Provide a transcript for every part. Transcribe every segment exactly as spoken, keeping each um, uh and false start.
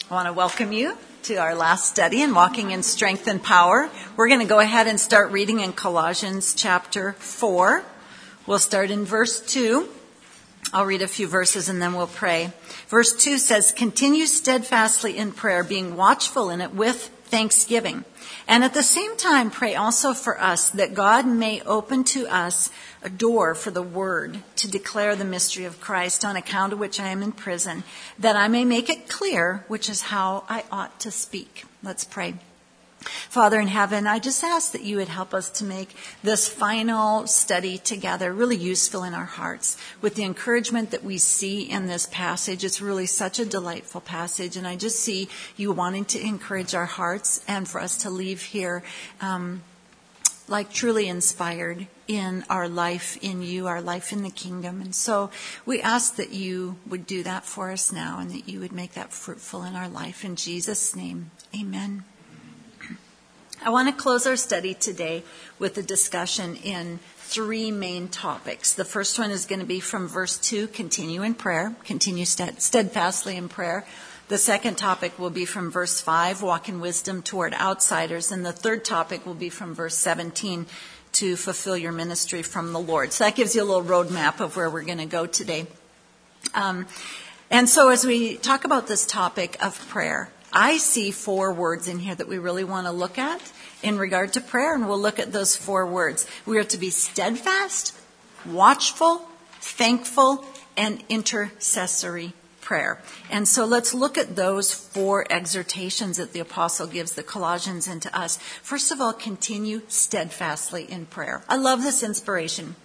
I want to welcome you to our last study in Walking in Strength and Power. We're going to go ahead and start reading in Colossians chapter four. We'll start in verse two. I'll read a few verses and then we'll pray. Verse two says, "Continue steadfastly in prayer, being watchful in it with thanksgiving. And at the same time, pray also for us that God may open to us a door for the word to declare the mystery of Christ, on account of which I am in prison, that I may make it clear which is how I ought to speak." Let's pray. Father in heaven, I just ask that you would help us to make this final study together really useful in our hearts with the encouragement that we see in this passage. It's really such a delightful passage, and I just see you wanting to encourage our hearts and for us to leave here um, like truly inspired in our life in you, our life in the kingdom. And so we ask that you would do that for us now and that you would make that fruitful in our life. In Jesus' name, amen. I want to close our study today with a discussion in three main topics. The first one is going to be from verse two, continue in prayer, continue steadfastly in prayer. The second topic will be from verse five, walk in wisdom toward outsiders. And the third topic will be from verse seventeen, to fulfill your ministry from the Lord. So that gives you a little roadmap of where we're going to go today. Um, and so as we talk about this topic of prayer, I see four words in here that we really want to look at in regard to prayer, and we'll look at those four words. We are to be steadfast, watchful, thankful, and intercessory prayer. And so let's look at those four exhortations that the apostle gives the Colossians and to us. First of all, continue steadfastly in prayer. I love this inspiration.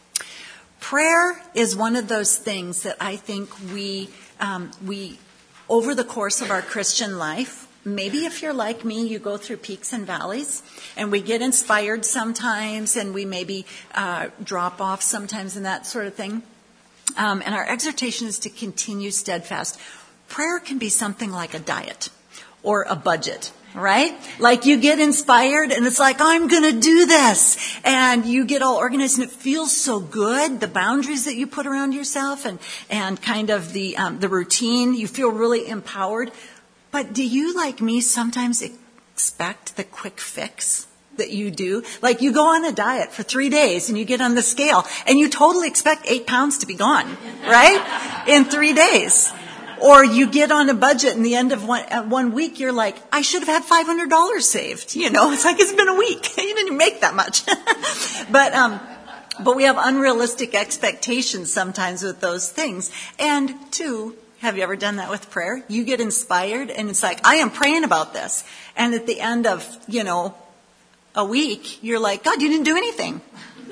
Prayer is one of those things that I think we um, we over the course of our Christian life, maybe if you're like me, you go through peaks and valleys, and we get inspired sometimes, and we maybe uh, drop off sometimes and that sort of thing. Um, and our exhortation is to continue steadfast. Prayer can be something like a diet or a budget, right? Like you get inspired and it's like, I'm going to do this. And you get all organized and it feels so good. The boundaries that you put around yourself and, and kind of the, um, the routine, you feel really empowered. But do you, like me, sometimes expect the quick fix that you do? Like you go on a diet for three days and you get on the scale and you totally expect eight pounds to be gone, right? In three days. Or you get on a budget and the end of one, uh, one week, you're like, I should have had five hundred dollars saved. You know, it's like, it's been a week. You didn't make that much. but, um, but we have unrealistic expectations sometimes with those things. And two, have you ever done that with prayer? You get inspired and it's like, I am praying about this. And at the end of, you know, a week, you're like, God, you didn't do anything.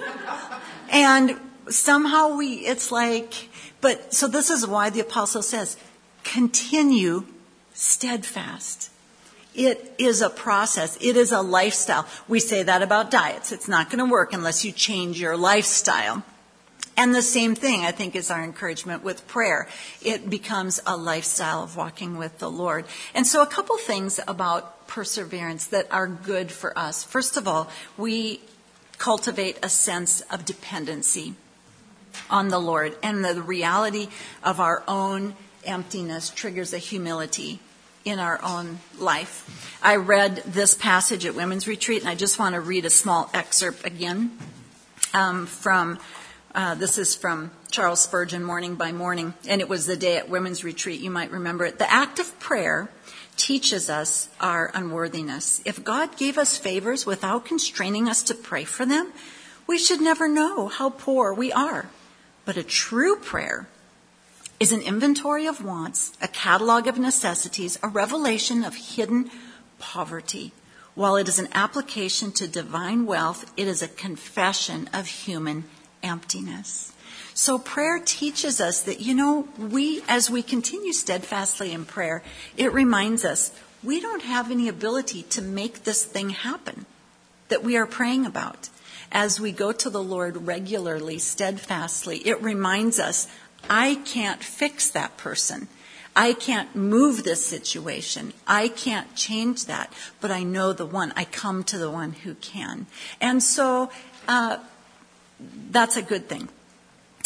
And somehow we, it's like, but so this is why the apostle says, continue steadfast. It is a process. It is a lifestyle. We say that about diets. It's not going to work unless you change your lifestyle. And the same thing, I think, is our encouragement with prayer. It becomes a lifestyle of walking with the Lord. And so a couple things about perseverance that are good for us. First of all, we cultivate a sense of dependency on the Lord. And the reality of our own emptiness triggers a humility in our own life. I read this passage at Women's Retreat, and I just want to read a small excerpt again um, from... Uh, this is from Charles Spurgeon, Morning by Morning, and it was the day at Women's Retreat. You might remember it. The act of prayer teaches us our unworthiness. If God gave us favors without constraining us to pray for them, we should never know how poor we are. But a true prayer is an inventory of wants, a catalog of necessities, a revelation of hidden poverty. While it is an application to divine wealth, it is a confession of human emptiness. So prayer teaches us that, you know, we, as we continue steadfastly in prayer, it reminds us we don't have any ability to make this thing happen that we are praying about. As we go to the Lord regularly, steadfastly, it reminds us, I can't fix that person. I can't move this situation. I can't change that. But I know the one. I come to the one who can. And so, uh, that's a good thing.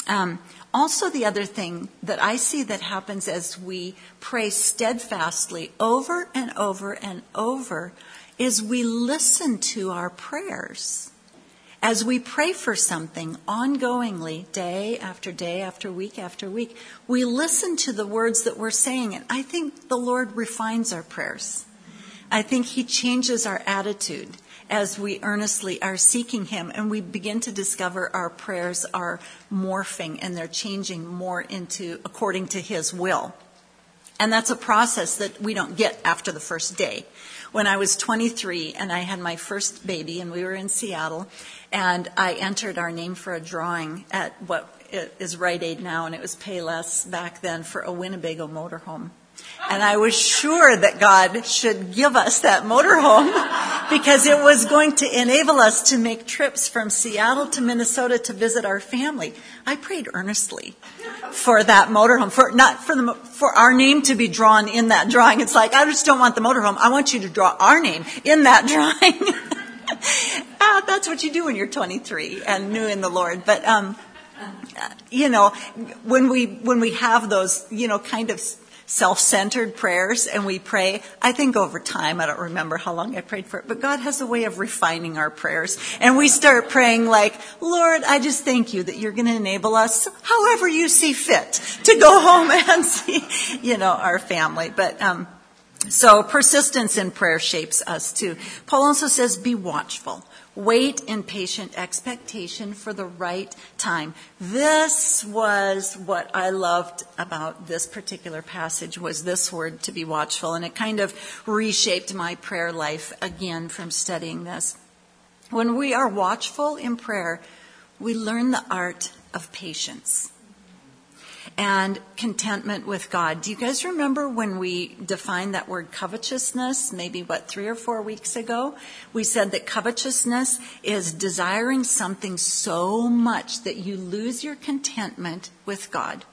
Um, also, the other thing that I see that happens as we pray steadfastly over and over and over is we listen to our prayers. As we pray for something ongoingly, day after day after week after week, we listen to the words that we're saying. And I think the Lord refines our prayers. I think he changes our attitude as we earnestly are seeking him, and we begin to discover our prayers are morphing and they're changing more into according to his will. And that's a process that we don't get after the first day. When I was twenty-three and I had my first baby and we were in Seattle, and I entered our name for a drawing at what is Rite Aid now, and it was Payless back then, for a Winnebago motorhome. And I was sure that God should give us that motorhome because it was going to enable us to make trips from Seattle to Minnesota to visit our family. I prayed earnestly for that motorhome, for not for the for our name to be drawn in that drawing. It's like, I just don't want the motorhome. I want you to draw our name in that drawing. ah, that's what you do when you're twenty-three and new in the Lord. But um, you know, when we when we have those, you know, kind of self-centered prayers and we pray, I think over time, I don't remember how long I prayed for it, but God has a way of refining our prayers. And we start praying like, Lord, I just thank you that you're going to enable us, however you see fit, to go home and see, you know, our family. But um, so persistence in prayer shapes us too. Paul also says, be watchful. Wait in patient expectation for the right time. This was what I loved about this particular passage, was this word, to be watchful. And it kind of reshaped my prayer life again from studying this. When we are watchful in prayer, we learn the art of patience and contentment with God. Do you guys remember when we defined that word covetousness, maybe, what, three or four weeks ago? We said that covetousness is desiring something so much that you lose your contentment with God.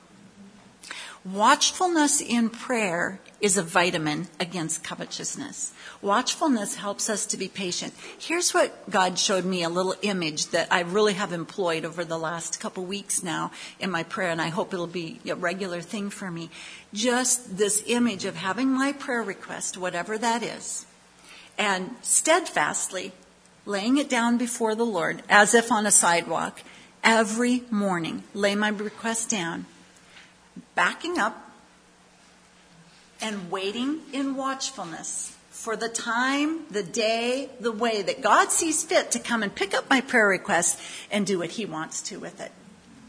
Watchfulness in prayer is a vitamin against covetousness. Watchfulness helps us to be patient. Here's what God showed me, a little image that I really have employed over the last couple weeks now in my prayer, and I hope it'll be a regular thing for me. Just this image of having my prayer request, whatever that is, and steadfastly laying it down before the Lord as if on a sidewalk every morning. Lay my request down, backing up and waiting in watchfulness for the time, the day, the way that God sees fit to come and pick up my prayer request and do what he wants to with it.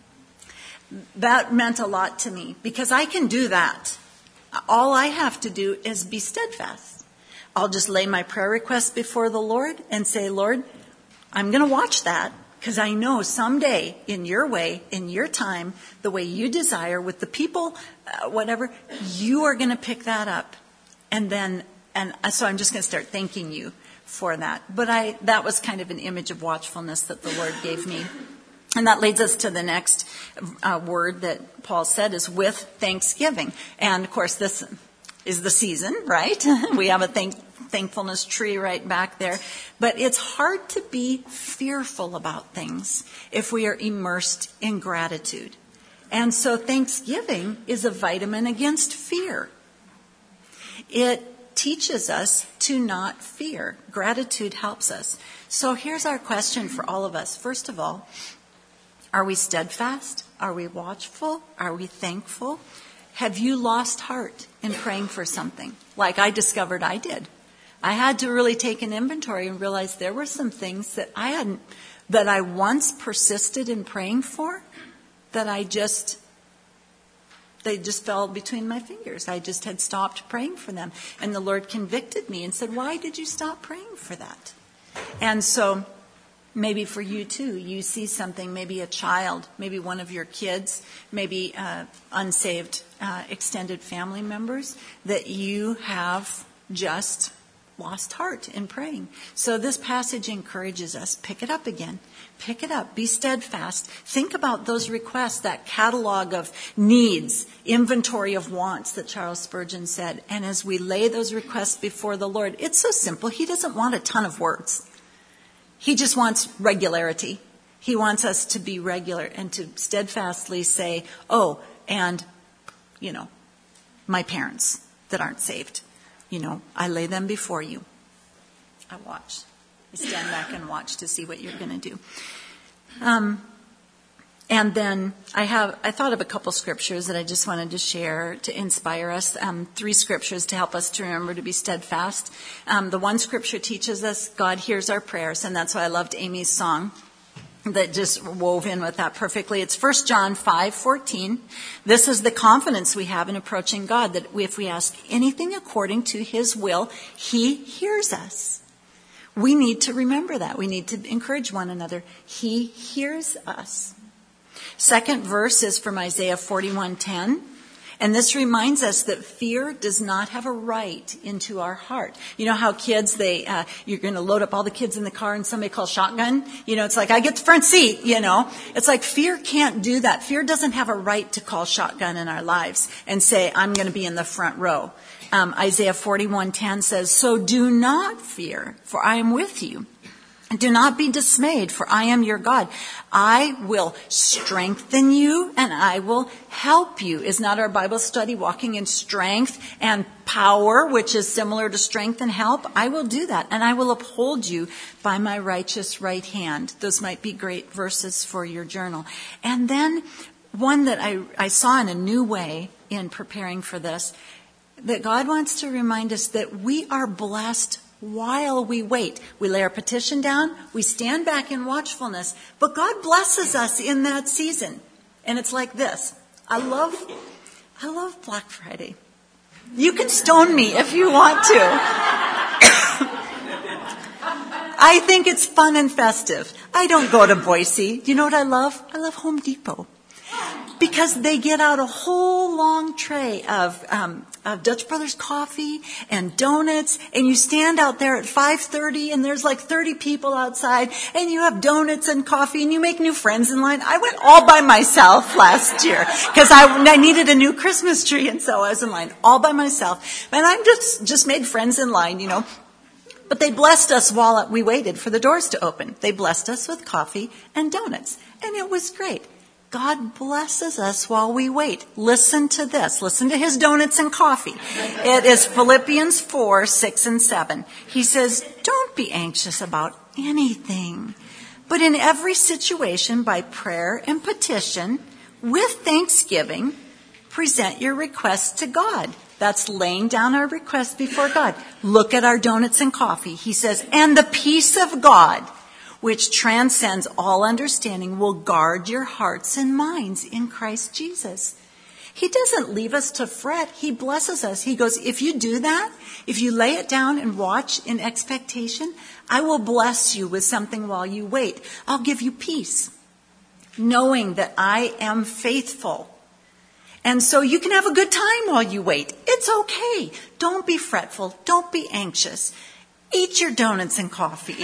That meant a lot to me because I can do that. All I have to do is be steadfast. I'll just lay my prayer request before the Lord and say, Lord, I'm going to watch that because I know someday in your way, in your time, the way you desire with the people, uh, whatever, you are going to pick that up. And then And so I'm just going to start thanking you for that. But I that was kind of an image of watchfulness that the Lord gave me. And that leads us to the next uh, word that Paul said is with thanksgiving. And, of course, this is the season, right? We have a thank, thankfulness tree right back there. But it's hard to be fearful about things if we are immersed in gratitude. And so thanksgiving is a vitamin against fear. It teaches us to not fear. Gratitude helps us. So here's our question for all of us. First of all, are we steadfast? Are we watchful? Are we thankful? Have you lost heart in praying for something? Like I discovered I did. I had to really take an inventory and realize there were some things that I hadn't, that I once persisted in praying for, that I just They just fell between my fingers. I just had stopped praying for them. And the Lord convicted me and said, why did you stop praying for that? And so maybe for you too, you see something, maybe a child, maybe one of your kids, maybe uh, unsaved uh, extended family members that you have just lost heart in praying. So this passage encourages us, pick it up again. Pick it up. Be steadfast. Think about those requests, that catalog of needs, inventory of wants that Charles Spurgeon said. And as we lay those requests before the Lord, it's so simple. He doesn't want a ton of words. He just wants regularity. He wants us to be regular and to steadfastly say, oh, and, you know, my parents that aren't saved. You know, I lay them before you. I watch. I stand back and watch to see what you're going to do. Um, and then I have, I thought of a couple scriptures that I just wanted to share to inspire us. Um, three scriptures to help us to remember to be steadfast. Um, the one scripture teaches us God hears our prayers, and that's why I loved Amy's song that just wove in with that perfectly. It's First John five fourteen. This is the confidence we have in approaching God, that if we ask anything according to his will, he hears us. We need to remember that. We need to encourage one another. He hears us. Second verse is from Isaiah forty-one ten. And this reminds us that fear does not have a right into our heart. You know how kids, they, uh, you're going to load up all the kids in the car and somebody calls shotgun? You know, it's like, I get the front seat, you know. It's like fear can't do that. Fear doesn't have a right to call shotgun in our lives and say, I'm going to be in the front row. Um, Isaiah forty-one ten says, so do not fear, for I am with you. Do not be dismayed, for I am your God. I will strengthen you and I will help you. Is not our Bible study walking in strength and power, which is similar to strength and help? I will do that, and I will uphold you by my righteous right hand. Those might be great verses for your journal. And then one that I, I saw in a new way in preparing for this, that God wants to remind us that we are blessed while we wait. We lay our petition down, we stand back in watchfulness, but God blesses us in that season. And it's like this. I love, I love Black Friday. You can stone me if you want to. I think it's fun and festive. I don't go to Boise. Do you know what I love? I love Home Depot. Because they get out a whole long tray of, um, of Dutch Brothers coffee and donuts, and you stand out there at five thirty, and there's like thirty people outside, and you have donuts and coffee, and you make new friends in line. I went all by myself last year because I, I needed a new Christmas tree, and so I was in line all by myself. And I just just made friends in line, you know. But they blessed us while we waited for the doors to open. They blessed us with coffee and donuts, and it was great. God blesses us while we wait. Listen to this. Listen to his donuts and coffee. It is Philippians four, six, and seven. He says, don't be anxious about anything, but in every situation, by prayer and petition, with thanksgiving, present your requests to God. That's laying down our requests before God. Look at our donuts and coffee. He says, and the peace of God, which transcends all understanding, will guard your hearts and minds in Christ Jesus. He doesn't leave us to fret. He blesses us. He goes, if you do that, if you lay it down and watch in expectation, I will bless you with something while you wait. I'll give you peace, knowing that I am faithful. And so you can have a good time while you wait. It's okay. Don't be fretful. Don't be anxious. Eat your donuts and coffee.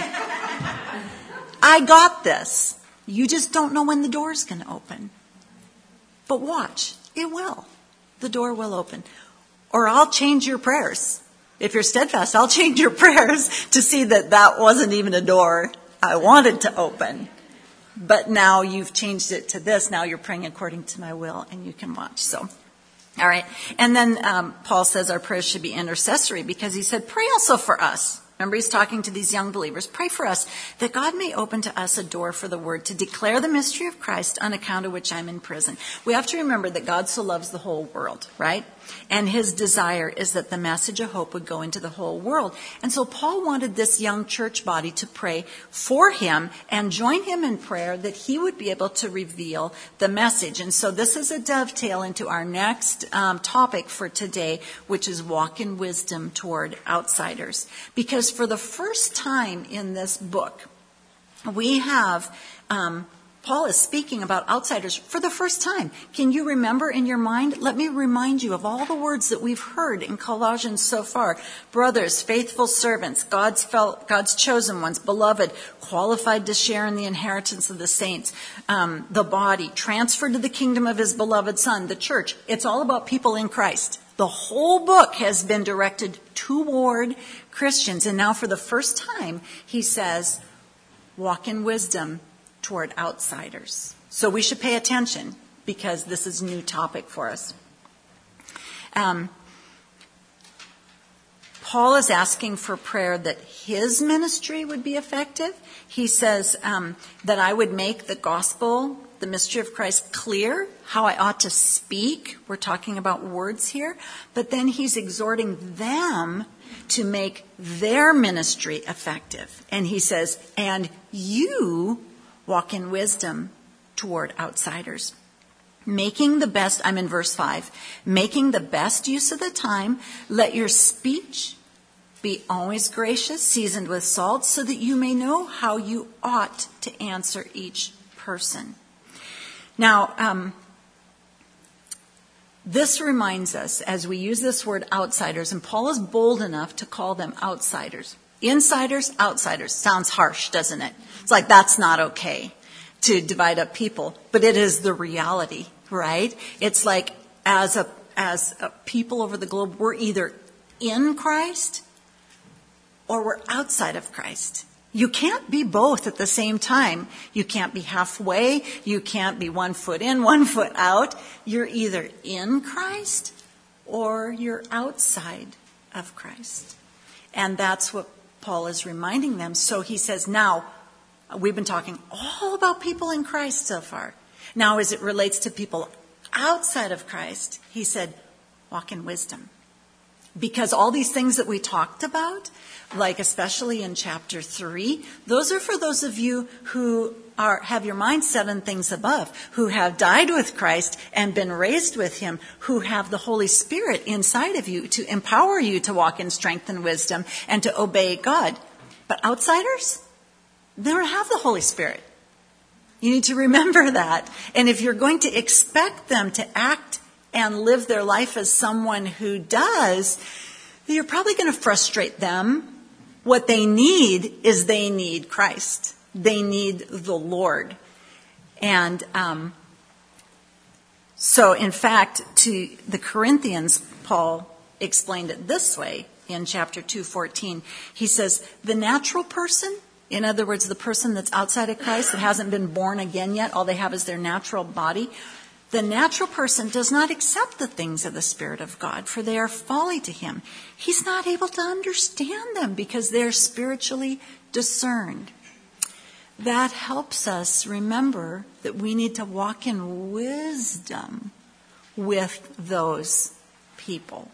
I got this. You just don't know when the door's going to open. But watch. It will. The door will open. Or I'll change your prayers. If you're steadfast, I'll change your prayers to see that that wasn't even a door I wanted to open. But now you've changed it to this. Now you're praying according to my will, and you can watch. So, all right. And then um, Paul says our prayers should be intercessory, because he said, pray also for us. Remember, he's talking to these young believers. Pray for us that God may open to us a door for the word to declare the mystery of Christ, on account of which I'm in prison. We have to remember that God so loves the whole world, right? And his desire is that the message of hope would go into the whole world. And so Paul wanted this young church body to pray for him and join him in prayer that he would be able to reveal the message. And so this is a dovetail into our next um, topic for today, which is walk in wisdom toward outsiders. Because for the first time in this book, we have um, Paul is speaking about outsiders for the first time. Can you remember in your mind? Let me remind you of all the words that we've heard in Colossians so far. Brothers, faithful servants, God's, fel- God's chosen ones, beloved, qualified to share in the inheritance of the saints, um, the body, transferred to the kingdom of his beloved Son, the church. It's all about people in Christ. The whole book has been directed toward Christians. And now for the first time, he says, walk in wisdom toward outsiders. So we should pay attention because this is a new topic for us. Um, Paul is asking for prayer that his ministry would be effective. He says um, that I would make the gospel, the mystery of Christ, clear, how I ought to speak. We're talking about words here. But then he's exhorting them to make their ministry effective. And he says, and you walk in wisdom toward outsiders. Making the best, I'm in verse five, making the best use of the time, let your speech be always gracious, seasoned with salt, so that you may know how you ought to answer each person. Now, um, this reminds us, as we use this word outsiders, and Paul is bold enough to call them outsiders. Insiders, outsiders. Sounds harsh, doesn't it? It's like that's not okay to divide up people, but it is the reality, right? It's like as a as a people over the globe, we're either in Christ or we're outside of Christ. You can't be both at the same time. You can't be halfway. You can't be one foot in, one foot out. You're either in Christ or you're outside of Christ. And that's what Paul is reminding them. So he says, now, we've been talking all about people in Christ so far. Now, as it relates to people outside of Christ, he said, walk in wisdom. Because all these things that we talked about, like especially in chapter three, those are for those of you who are have your mind set on things above, who have died with Christ and been raised with him, who have the Holy Spirit inside of you to empower you to walk in strength and wisdom and to obey God. But outsiders, they don't have the Holy Spirit. You need to remember that. And if you're going to expect them to act and live their life as someone who does, you're probably going to frustrate them. What they need is they need Christ. They need the Lord. And um, so, in fact, to the Corinthians, Paul explained it this way in chapter two fourteen. He says, the natural person, in other words, the person that's outside of Christ, that hasn't been born again yet, all they have is their natural body, the natural person does not accept the things of the Spirit of God, for they are folly to him. He's not able to understand them because they're spiritually discerned. That helps us remember that we need to walk in wisdom with those people.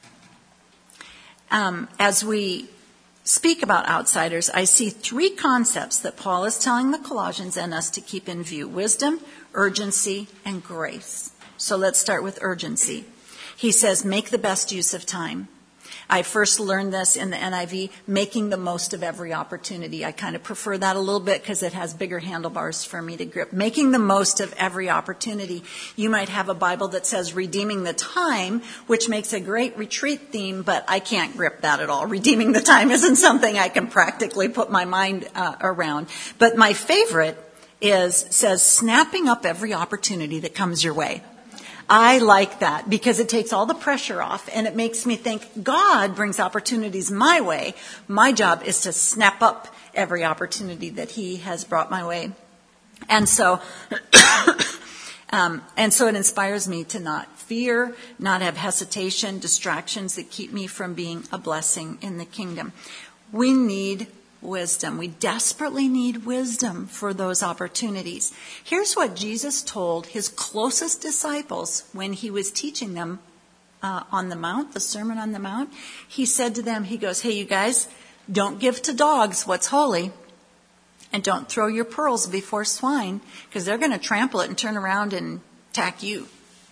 Um, as we speak about outsiders, I see three concepts that Paul is telling the Colossians and us to keep in view: wisdom, urgency, and grace. So let's start with urgency. He says, make the best use of time. I first learned this in the N I V, making the most of every opportunity. I kind of prefer that a little bit because it has bigger handlebars for me to grip. Making the most of every opportunity. You might have a Bible that says redeeming the time, which makes a great retreat theme, but I can't grip that at all. Redeeming the time isn't something I can practically put my mind uh, around. But my favorite is says snapping up every opportunity that comes your way. I like that because it takes all the pressure off and it makes me think God brings opportunities my way. My job is to snap up every opportunity that he has brought my way. And so, um, and so it inspires me to not fear, not have hesitation, distractions that keep me from being a blessing in the kingdom. We need wisdom. We desperately need wisdom for those opportunities. Here's what Jesus told his closest disciples when he was teaching them uh, on the Mount, the Sermon on the Mount. He said to them, he goes, hey, you guys, don't give to dogs what's holy, and don't throw your pearls before swine, because they're going to trample it and turn around and attack you.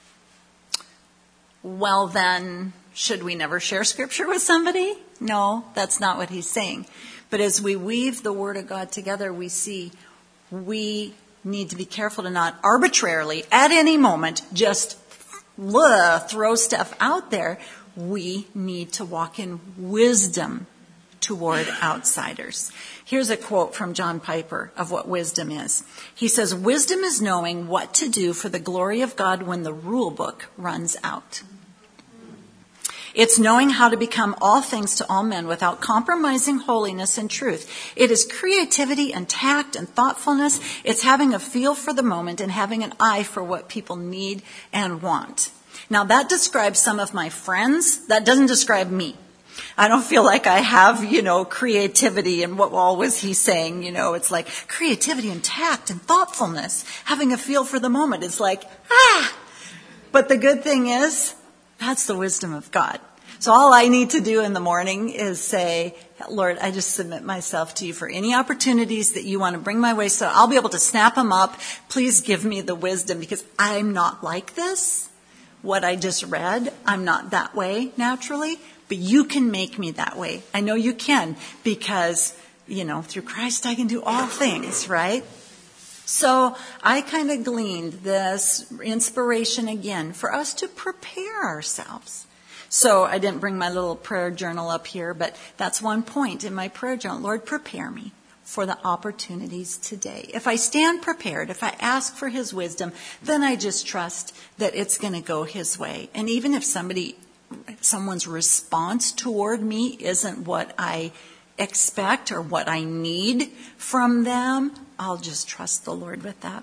Well, then, should we never share Scripture with somebody? No, that's not what he's saying. But as we weave the Word of God together, we see we need to be careful to not arbitrarily, at any moment, just uh, throw stuff out there. We need to walk in wisdom toward outsiders. Here's a quote from John Piper of what wisdom is. He says, wisdom is knowing what to do for the glory of God when the rule book runs out. It's knowing how to become all things to all men without compromising holiness and truth. It is creativity and tact and thoughtfulness. It's having a feel for the moment and having an eye for what people need and want. Now, that describes some of my friends. That doesn't describe me. I don't feel like I have, you know, creativity and what all was he saying? You know, it's like creativity and tact and thoughtfulness, having a feel for the moment. It's like, ah! But the good thing is, that's the wisdom of God. So all I need to do in the morning is say, Lord, I just submit myself to you for any opportunities that you want to bring my way so I'll be able to snap them up. Please give me the wisdom because I'm not like this. What I just read, I'm not that way naturally, but you can make me that way. I know you can because, you know, through Christ I can do all things, right? So I kind of gleaned this inspiration again for us to prepare ourselves. So I didn't bring my little prayer journal up here, but that's one point in my prayer journal. Lord, prepare me for the opportunities today. If I stand prepared, if I ask for his wisdom, then I just trust that it's going to go his way. And even if somebody, someone's response toward me isn't what I expect or what I need from them, I'll just trust the Lord with that.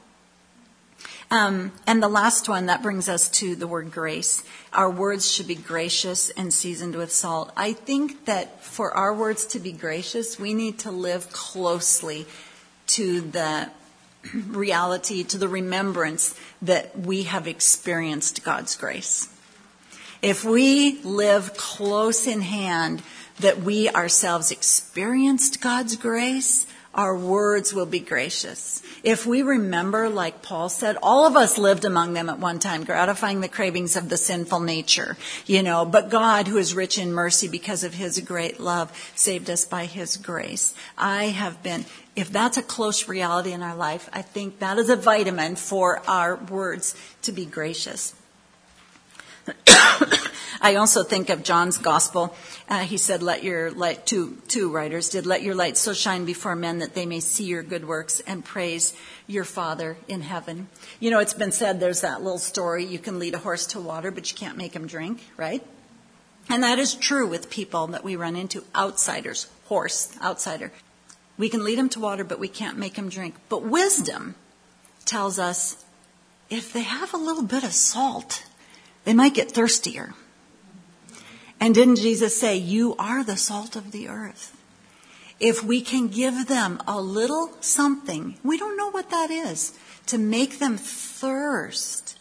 Um, and the last one, that brings us to the word grace. Our words should be gracious and seasoned with salt. I think that for our words to be gracious, we need to live closely to the reality, to the remembrance that we have experienced God's grace. If we live close in hand that we ourselves experienced God's grace, our words will be gracious. If we remember, like Paul said, all of us lived among them at one time, gratifying the cravings of the sinful nature, you know, but God, who is rich in mercy because of his great love, saved us by his grace. I have been, if that's a close reality in our life, I think that is a vitamin for our words to be gracious. I also think of John's gospel. Uh, he said, let your light, two, two writers did, let your light so shine before men that they may see your good works and praise your Father in heaven. You know, it's been said, there's that little story, you can lead a horse to water, but you can't make him drink, right? And that is true with people that we run into, outsiders, horse, outsider. We can lead him to water, but we can't make him drink. But wisdom tells us if they have a little bit of salt, they might get thirstier. And didn't Jesus say, you are the salt of the earth? If we can give them a little something, we don't know what that is, to make them thirst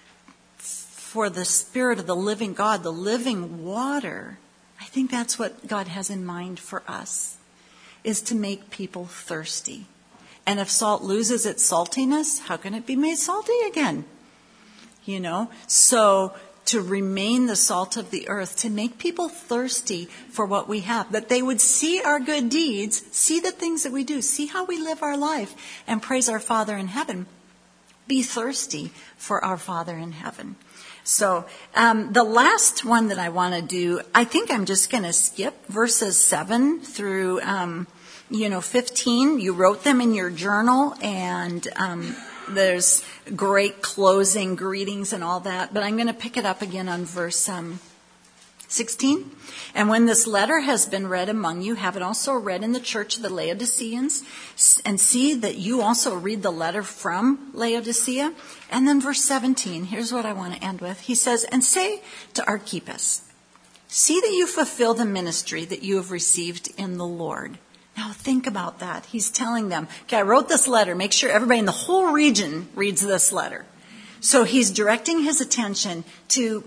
for the Spirit of the living God, the living water, I think that's what God has in mind for us, is to make people thirsty. And if salt loses its saltiness, how can it be made salty again? You know, so to remain the salt of the earth, to make people thirsty for what we have, that they would see our good deeds, see the things that we do, see how we live our life, and praise our Father in heaven. Be thirsty for our Father in heaven. So um, the last one that I want to do, I think I'm just going to skip verses seven through, um, you know, fifteen. You wrote them in your journal, and um there's great closing greetings and all that, but I'm going to pick it up again on verse um, sixteen. And when this letter has been read among you, have it also read in the church of the Laodiceans, and see that you also read the letter from Laodicea. And then verse seventeen, here's what I want to end with. He says, and say to Archippus, see that you fulfill the ministry that you have received in the Lord. Now think about that. He's telling them, okay, I wrote this letter. Make sure everybody in the whole region reads this letter. So he's directing his attention to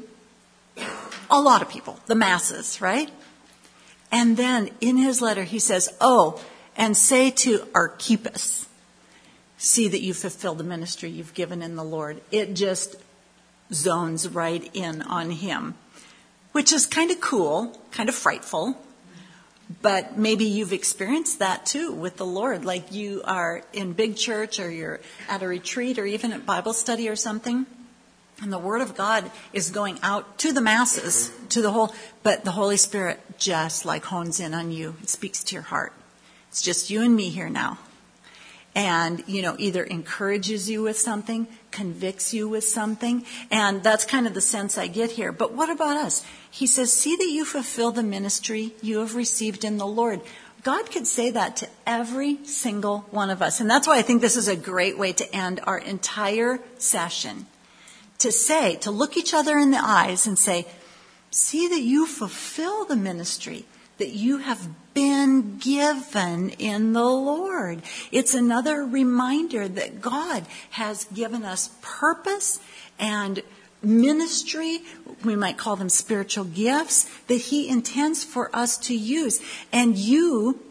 a lot of people, the masses, right? And then in his letter he says, oh, and say to Archippus, see that you fulfill the ministry you've given in the Lord. It just zones right in on him, which is kind of cool, kind of frightful. But maybe you've experienced that too with the Lord, like you are in big church or you're at a retreat or even at Bible study or something, and the Word of God is going out to the masses, to the whole, but the Holy Spirit just like hones in on you. It speaks to your heart. It's just you and me here now. and, you know, either encourages you with something, convicts you with something. And that's kind of the sense I get here. But what about us? He says, see that you fulfill the ministry you have received in the Lord. God could say that to every single one of us. And that's why I think this is a great way to end our entire session. To say, to look each other in the eyes and say, see that you fulfill the ministry that you have been given in the Lord. It's another reminder that God has given us purpose and ministry, we might call them spiritual gifts, that he intends for us to use. And you,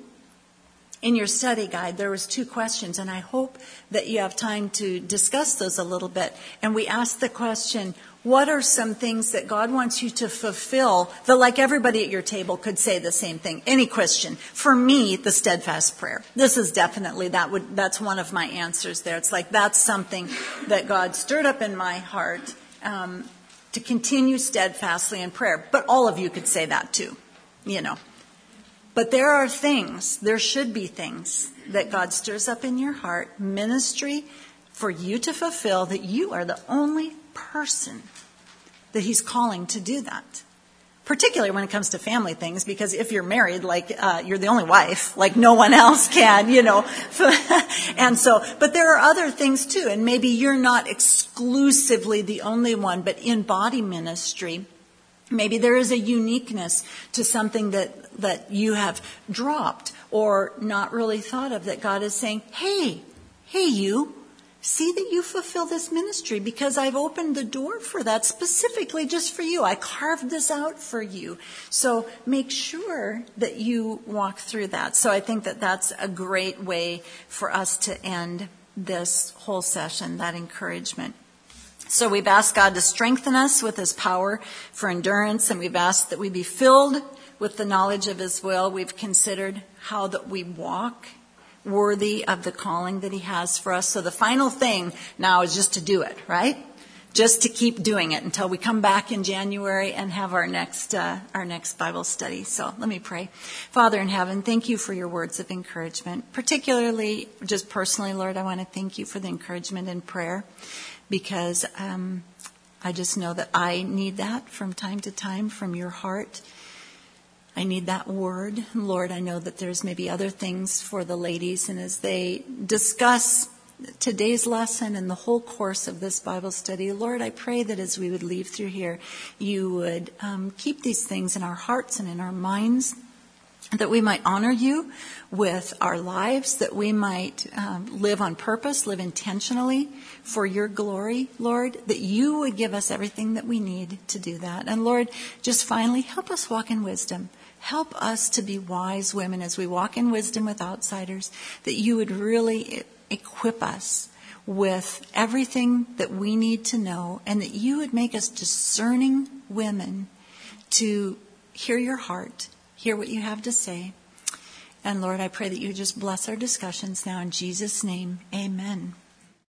in your study guide, there was two questions, and I hope that you have time to discuss those a little bit. And we asked the question, what are some things that God wants you to fulfill that, like everybody at your table could say the same thing? Any Christian. For me, the steadfast prayer. This is definitely, that would, that's one of my answers there. It's like that's something that God stirred up in my heart um, to continue steadfastly in prayer. But all of you could say that too, you know. But there are things, there should be things that God stirs up in your heart, ministry for you to fulfill, that you are the only person that he's calling to do that. Particularly when it comes to family things, because if you're married, like uh, you're the only wife, like no one else can, you know. And so, but there are other things too, and maybe you're not exclusively the only one, but in body ministry, maybe there is a uniqueness to something that, that you have dropped or not really thought of, that God is saying, hey, hey you, see that you fulfill this ministry because I've opened the door for that specifically just for you. I carved this out for you. So make sure that you walk through that. So I think that that's a great way for us to end this whole session, that encouragement. So we've asked God to strengthen us with his power for endurance, and we've asked that we be filled with the knowledge of his will. We've considered how that we walk worthy of the calling that he has for us. So the final thing now is just to do it, right? Just to keep doing it until we come back in January and have our next uh, our next Bible study. So let me pray. Father in heaven, thank you for your words of encouragement. Particularly, just personally, Lord, I want to thank you for the encouragement in prayer, because um, I just know that I need that from time to time from your heart. I need that word. Lord, I know that there's maybe other things for the ladies, and as they discuss today's lesson and the whole course of this Bible study, Lord, I pray that as we would leave through here, you would um, keep these things in our hearts and in our minds, that we might honor you with our lives, that we might um, live on purpose, live intentionally for your glory, Lord, that you would give us everything that we need to do that. And Lord, just finally, help us walk in wisdom. Help us to be wise women as we walk in wisdom with outsiders, that you would really equip us with everything that we need to know, and that you would make us discerning women to hear your heart, hear what you have to say. And Lord, I pray that you just bless our discussions now in Jesus' name. Amen.